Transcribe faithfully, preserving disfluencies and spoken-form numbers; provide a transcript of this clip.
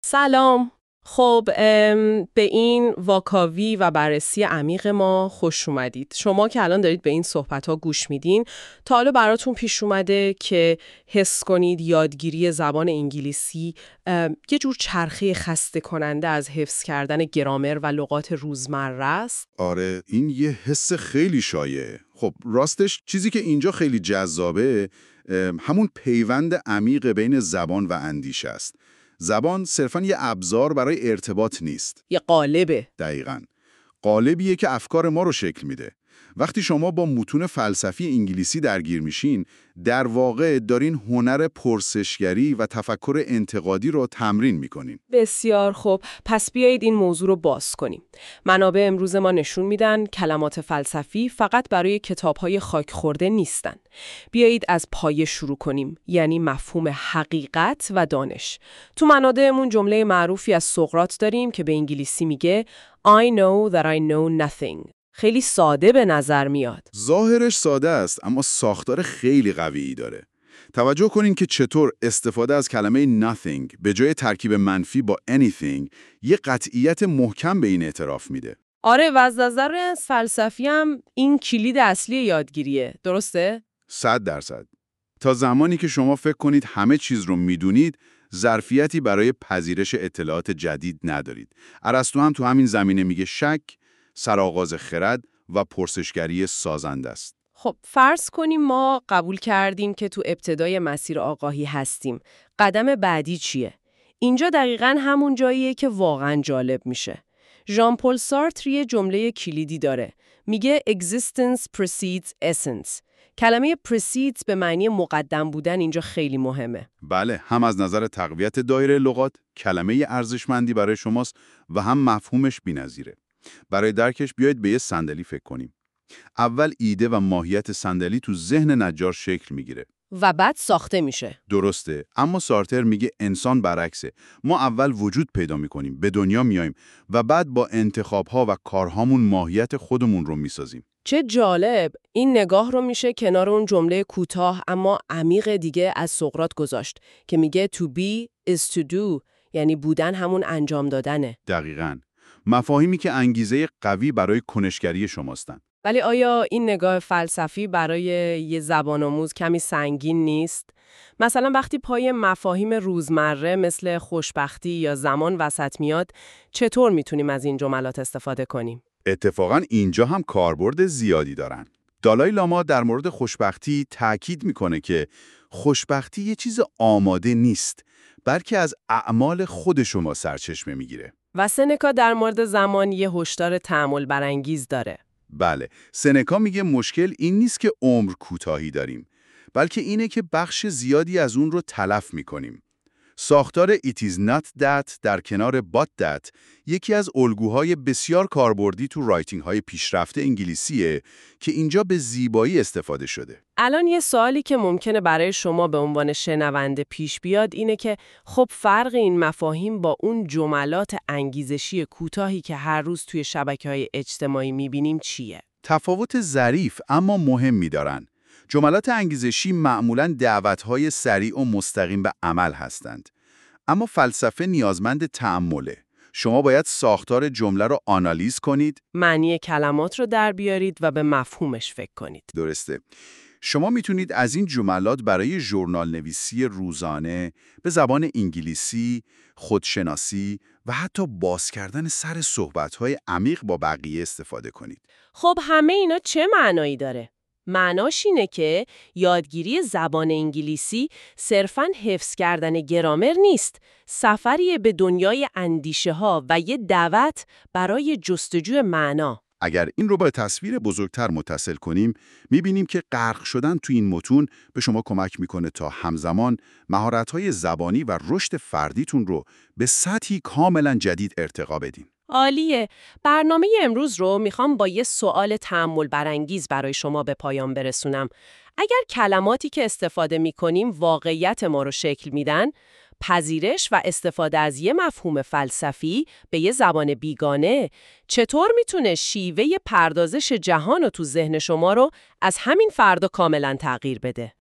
سلام. خب ام، به این واکاوی و بررسی عمیق ما خوش اومدید. شما که الان دارید به این صحبت‌ها گوش میدین، تا حالا براتون پیش اومده که حس کنید یادگیری زبان انگلیسی ام، یه جور چرخه خسته کننده از حفظ کردن گرامر و لغات روزمره است؟ آره، این یه حس خیلی شایعه. خب راستش چیزی که اینجا خیلی جذابه ام، همون پیوند عمیق بین زبان و اندیشه است. زبان صرفاً یه ابزار برای ارتباط نیست. یه قالبه. دقیقاً. قالبیه که افکار ما رو شکل میده. وقتی شما با متون فلسفی انگلیسی درگیر میشین، در واقع دارین هنر پرسشگری و تفکر انتقادی رو تمرین میکنین. بسیار خوب، پس بیایید این موضوع رو باز کنیم. منابع امروز ما نشون میدن کلمات فلسفی فقط برای کتاب‌های خاک خورده نیستن. بیایید از پایه شروع کنیم، یعنی مفهوم حقیقت و دانش. تو منابعمون جمله معروفی از سقراط داریم که به انگلیسی میگه I know that I know nothing. خیلی ساده به نظر میاد. ظاهرش ساده است، اما ساختار خیلی قویی داره. توجه کنین که چطور استفاده از کلمه nothing به جای ترکیب منفی با anything یه قطعیت محکم به این اعتراف میده. آره، و از نظر از فلسفی هم این کلید اصلی یادگیریه، درسته؟ صد درصد. تا زمانی که شما فکر کنید همه چیز رو میدونید، ظرفیتی برای پذیرش اطلاعات جدید ندارید. ارسطو هم تو همین زمینه میگه شک، سرآغاز خرد و پرسشگری سازنده است. خب فرض کنیم ما قبول کردیم که تو ابتدای مسیر آگاهی هستیم. قدم بعدی چیه؟ اینجا دقیقاً همون جاییه که واقعاً جالب میشه. ژان پل سارتر یه جمله کلیدی داره. میگه existence precedes essence. کلمه precedes به معنی مقدم بودن اینجا خیلی مهمه. بله، هم از نظر تقویت دایره لغات کلمه ارزشمندی برای شماست و هم مفهومش بی‌نظیره. برای درکش بیایید به یه صندلی فکر کنیم. اول ایده و ماهیت صندلی تو ذهن نجار شکل میگیره و بعد ساخته میشه. درسته، اما سارتر میگه انسان برعکسه. ما اول وجود پیدا میکنیم، به دنیا میایم و بعد با انتخابها و کارهامون ماهیت خودمون رو میسازیم. چه جالب! این نگاه رو میشه کنار اون جمله کوتاه اما عمیق دیگه از سقراط گذاشت که میگه to be is to do، یعنی بودن همون انجام دادنه. دقیقاً. مفاهیمی که انگیزه قوی برای کنشگری شماستن. ولی آیا این نگاه فلسفی برای یه زبان آموز کمی سنگین نیست؟ مثلا وقتی پای مفاهیم روزمره مثل خوشبختی یا زمان وسط میاد، چطور میتونیم از این جملات استفاده کنیم؟ اتفاقاً اینجا هم کاربرد زیادی دارن. دالای لاما در مورد خوشبختی تأکید میکنه که خوشبختی یه چیز آماده نیست، بلکه از اعمال خود شما سرچشمه میگیره. و سنکا در مورد زمان یه هشدار تأمل برانگیز داره. بله، سنکا میگه مشکل این نیست که عمر کوتاهی داریم، بلکه اینه که بخش زیادی از اون رو تلف میکنیم. ساختار It is not that در کنار but that یکی از الگوهای بسیار کاربردی تو رایتینگ های پیشرفته انگلیسیه که اینجا به زیبایی استفاده شده. الان یه سوالی که ممکنه برای شما به عنوان شنونده پیش بیاد اینه که خب فرق این مفاهیم با اون جملات انگیزشی کوتاهی که هر روز توی شبکه‌های اجتماعی می‌بینیم چیه؟ تفاوت ظریف اما مهمی دارن. جملات انگیزشی معمولاً دعوت‌های سریع و مستقیم به عمل هستند. اما فلسفه نیازمند تأمله. شما باید ساختار جمله رو آنالیز کنید، معنی کلمات رو در بیارید و به مفهومش فکر کنید. درسته. شما میتونید از این جملات برای ژورنال نویسی روزانه به زبان انگلیسی، خودشناسی و حتی باز کردن سر صحبت‌های عمیق با بقیه استفاده کنید. خب همه اینا چه معنایی داره؟ معناش اینه که یادگیری زبان انگلیسی صرفاً حفظ کردن گرامر نیست، سفری به دنیای اندیشه ها و یه دعوت برای جستجوی معنا. اگر این رو با تصویر بزرگتر متصل کنیم، می‌بینیم که غرق شدن تو این متون به شما کمک میکنه تا همزمان مهارت‌های زبانی و رشد فردیتون رو به سطحی کاملاً جدید ارتقا بدین. عالیه. برنامه امروز رو میخوام با یه سوال تأمل برانگیز برای شما به پایان برسونم. اگر کلماتی که استفاده میکنیم واقعیت ما رو شکل میدن، پذیرش و استفاده از یه مفهوم فلسفی به یه زبان بیگانه چطور میتونه شیوه پردازش جهان رو تو ذهن شما رو از همین فردا کاملا تغییر بده؟